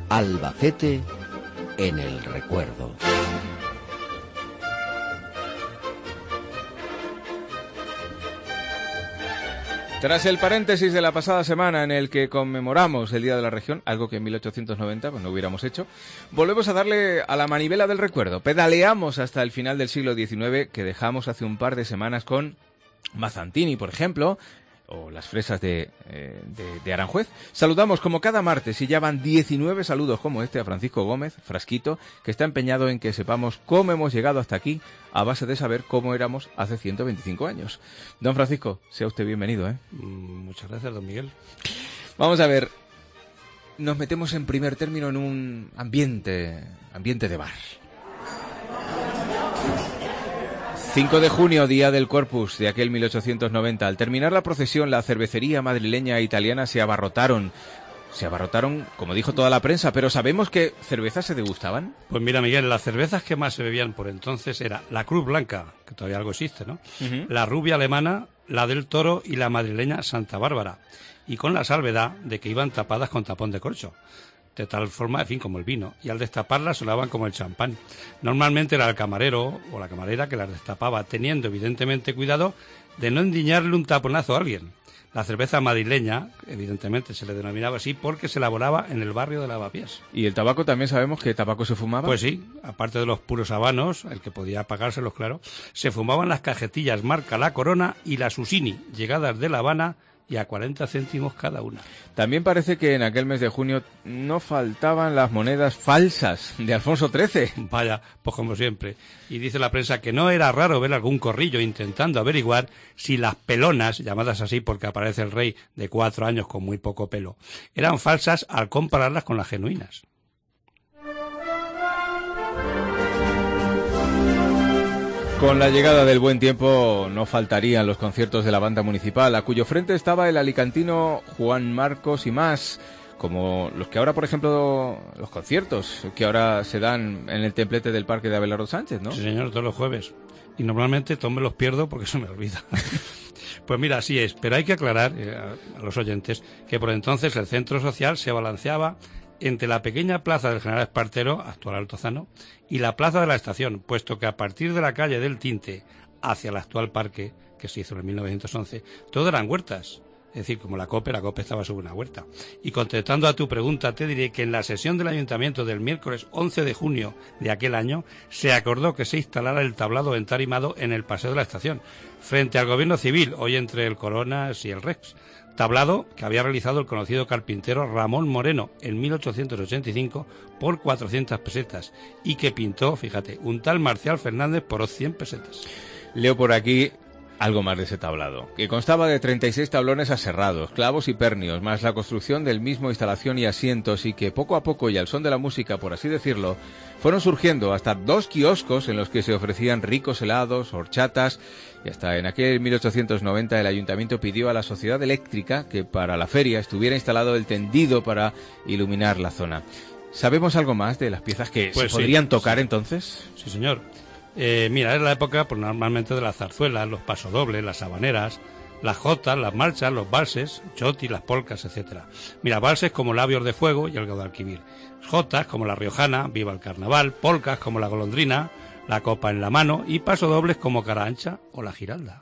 Albacete en el recuerdo. Tras el paréntesis de la pasada semana en el que conmemoramos el Día de la Región, algo que en 1890 pues no hubiéramos hecho, volvemos a darle a la manivela del recuerdo. Pedaleamos hasta el final del siglo XIX, que dejamos hace un par de semanas con Mazzantini, por ejemplo, o las fresas de Aranjuez. Saludamos como cada martes, y ya van 19 saludos como este, a Francisco Gómez, Frasquito, que está empeñado en que sepamos cómo hemos llegado hasta aquí a base de saber cómo éramos hace 125 años. Don Francisco, sea usted bienvenido, ¿eh? Muchas gracias, don Miguel. Vamos a ver, nos metemos en primer término en un ambiente de bar. 5 de junio, día del Corpus de aquel 1890. Al terminar la procesión, la cervecería madrileña e italiana se abarrotaron, como dijo toda la prensa, pero ¿sabemos qué cervezas se degustaban? Pues mira, Miguel, las cervezas que más se bebían por entonces era la Cruz Blanca, que todavía algo existe, ¿no? La Rubia alemana, la del Toro y la madrileña Santa Bárbara, y con la salvedad de que iban tapadas con tapón de corcho. De tal forma, en fin, como el vino, y al destaparlas sonaban como el champán. Normalmente era el camarero o la camarera que las destapaba, teniendo evidentemente cuidado de no endiñarle un taponazo a alguien. La cerveza madrileña, evidentemente se le denominaba así porque se elaboraba en el barrio de Lavapiés. ¿Y el tabaco también sabemos que tabaco se fumaba? Pues sí, aparte de los puros habanos, el que podía pagárselos, claro, se fumaban las cajetillas marca La Corona y las Usini, llegadas de La Habana, y a 40 céntimos cada una. También parece que en aquel mes de junio no faltaban las monedas falsas de Alfonso XIII. Vaya, pues como siempre. Y dice la prensa que no era raro ver algún corrillo intentando averiguar si las pelonas, llamadas así porque aparece el rey de 4 años con muy poco pelo, eran falsas al compararlas con las genuinas. Con la llegada del buen tiempo no faltarían los conciertos de la banda municipal, a cuyo frente estaba el alicantino Juan Marcos y más, como los que ahora, por ejemplo, los conciertos que ahora se dan en el templete del Parque de Abelardo Sánchez, ¿no? Sí, señor, todos los jueves. Y normalmente todos me los pierdo porque se me olvida. Pues mira, así es, pero hay que aclarar a los oyentes que por entonces el centro social se balanceaba entre la pequeña plaza del General Espartero, actual Altozano, y la plaza de la Estación, puesto que a partir de la calle del Tinte hacia el actual parque, que se hizo en 1911, todo eran huertas. Es decir, como la COPE estaba sobre una huerta. Y contestando a tu pregunta, te diré que en la sesión del Ayuntamiento del miércoles 11 de junio de aquel año, se acordó que se instalara el tablado entarimado en el Paseo de la Estación, frente al Gobierno Civil, hoy entre el Coronas y el Rex. Tablado que había realizado el conocido carpintero Ramón Moreno en 1885 por 400 pesetas y que pintó, fíjate, un tal Marcial Fernández por 100 pesetas. Leo por aquí algo más de ese tablado, que constaba de 36 tablones aserrados, clavos y pernios, más la construcción del mismo, instalación y asientos, y que poco a poco y al son de la música, por así decirlo, fueron surgiendo hasta 2 kioscos en los que se ofrecían ricos helados, horchatas, y hasta en aquel 1890 el ayuntamiento pidió a la sociedad eléctrica que para la feria estuviera instalado el tendido para iluminar la zona. ¿Sabemos algo más de las piezas que pues se podrían tocar sí. entonces? Sí, señor. Mira, era la época pues, normalmente de las zarzuelas, los pasodobles, las habaneras, las jotas, las marchas, los valses, chotis, las polcas, etcétera. Mira, valses como Labios de Fuego y el Guadalquivir. Jotas como la Riojana, Viva el Carnaval, polcas como la Golondrina, la Copa en la Mano y pasodobles como Cara Ancha o la Giralda.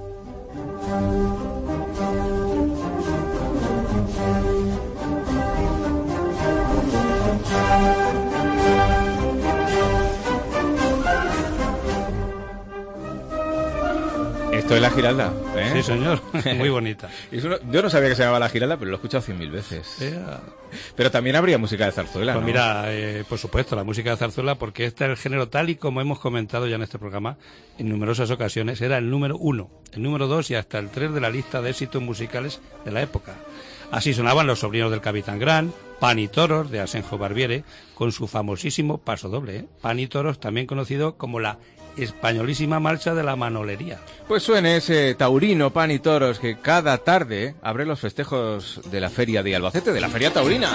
Esto es la Giralda, ¿eh? Sí, señor, muy bonita. Yo no sabía que se llamaba la Giralda, pero lo he escuchado 100.000 veces. Pero también habría música de zarzuela, pues ¿no? Mira, por supuesto, la música de zarzuela, porque este es el género tal y como hemos comentado ya en este programa en numerosas ocasiones, era el número 1, el número 2 y hasta el 3 de la lista de éxitos musicales de la época. Así sonaban Los sobrinos del Capitán Gran, Pan y Toros de Asenjo Barbiere, con su famosísimo pasodoble, Pan y Toros, también conocido como la españolísima marcha de la manolería. Pues suene ese taurino Pan y Toros que cada tarde abre los festejos de la feria de Albacete, de la feria taurina.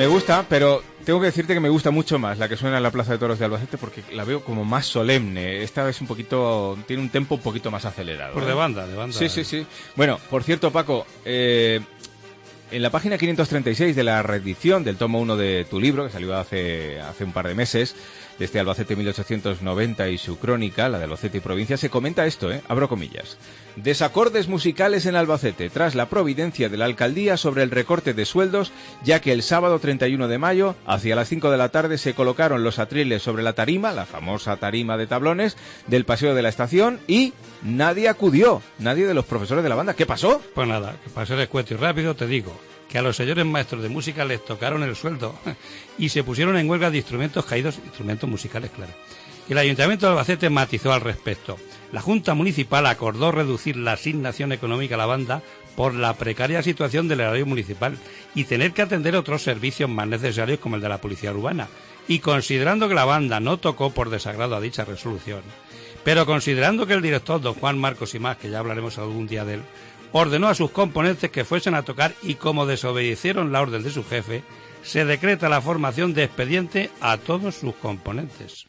Me gusta, pero tengo que decirte que me gusta mucho más la que suena en la Plaza de Toros de Albacete porque la veo como más solemne. Esta es tiene un tempo un poquito más acelerado. Pues de banda, de banda. Sí. Bueno, por cierto, Paco, en la página 536 de la reedición del tomo 1 de tu libro, que salió hace un par de meses, de este Albacete 1890 y su crónica, la de Albacete y provincia, se comenta esto, abro comillas. Desacordes musicales en Albacete tras la providencia de la alcaldía sobre el recorte de sueldos, ya que el sábado 31 de mayo, hacia las 5 de la tarde, se colocaron los atriles sobre la tarima, la famosa tarima de tablones, del paseo de la estación y nadie acudió, nadie de los profesores de la banda. ¿Qué pasó? Pues nada, que para ser escueto y rápido te digo que a los señores maestros de música les tocaron el sueldo y se pusieron en huelga de instrumentos caídos, instrumentos musicales, claro. Y el Ayuntamiento de Albacete matizó al respecto. La Junta Municipal acordó reducir la asignación económica a la banda por la precaria situación del erario municipal y tener que atender otros servicios más necesarios como el de la policía urbana. Y considerando que la banda no tocó por desagrado a dicha resolución, pero considerando que el director, don Juan Marcos y más, que ya hablaremos algún día de él, ordenó a sus componentes que fuesen a tocar y como desobedecieron la orden de su jefe, se decreta la formación de expediente a todos sus componentes.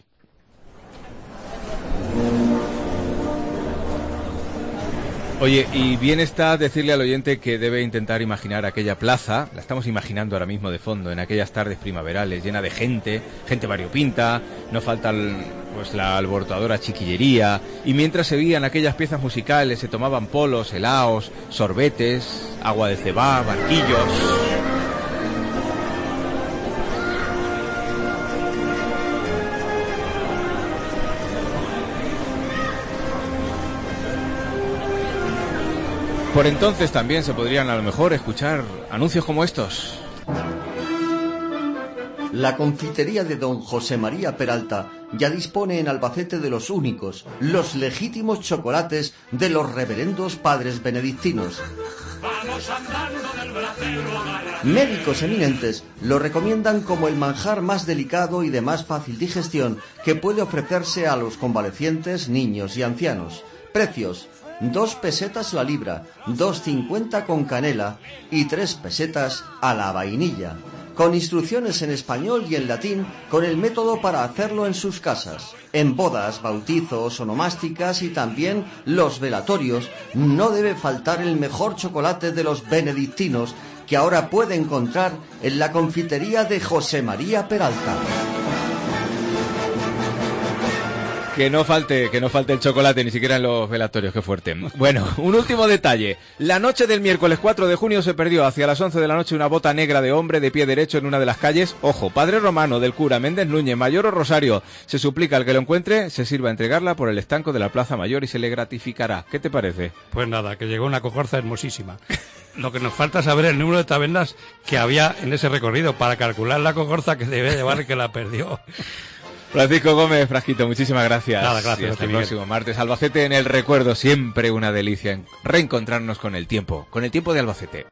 Oye, y bien está decirle al oyente que debe intentar imaginar aquella plaza, la estamos imaginando ahora mismo de fondo, en aquellas tardes primaverales, llena de gente variopinta, no falta la alborotadora chiquillería, y mientras se veían aquellas piezas musicales, se tomaban polos, helados, sorbetes, agua de cebá, barquillos. Por entonces también se podrían a lo mejor escuchar anuncios como estos. La confitería de don José María Peralta ya dispone en Albacete de los únicos, los legítimos chocolates de los reverendos padres benedictinos. Médicos eminentes lo recomiendan como el manjar más delicado y de más fácil digestión que puede ofrecerse a los convalecientes, niños y ancianos. Precios: 2 pesetas la libra, 2,50 con canela y 3 pesetas a la vainilla. Con instrucciones en español y en latín, con el método para hacerlo en sus casas. En bodas, bautizos, onomásticas y también los velatorios, no debe faltar el mejor chocolate de los benedictinos que ahora puede encontrar en la confitería de José María Peralta. Que no falte el chocolate, ni siquiera en los velatorios, qué fuerte. Bueno, un último detalle. La noche del miércoles 4 de junio se perdió hacia las 11 de la noche una bota negra de hombre de pie derecho en una de las calles. Ojo, Padre Romano del cura Méndez Núñez, Mayor o Rosario. Se suplica al que lo encuentre, se sirva a entregarla por el estanco de la Plaza Mayor y se le gratificará. ¿Qué te parece? Pues nada, que llegó una cogorza hermosísima. Lo que nos falta es saber el número de tabernas que había en ese recorrido para calcular la cogorza que debe llevar el que la perdió. Francisco Gómez Frasquito, muchísimas gracias. Nada, gracias. Y hasta el próximo martes. Albacete en el recuerdo, siempre una delicia reencontrarnos con el tiempo de Albacete.